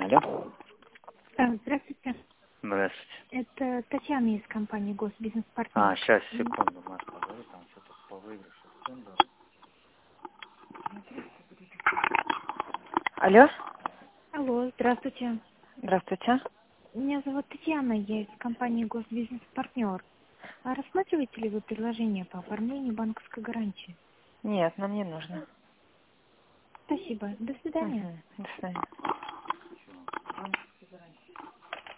Алло. Здравствуйте. Здравствуйте. Это Татьяна из компании Госбизнес-партнер. Сейчас, секунду, Маш, погоди, там что-то по выигрышу. Секунду. Алло, Алло, здравствуйте. здравствуйте. Меня зовут Татьяна, я из компании Госбизнес-партнер. А рассматриваете ли вы предложение по оформлению банковской гарантии? Нет, нам не нужно. Спасибо. До свидания. До свидания.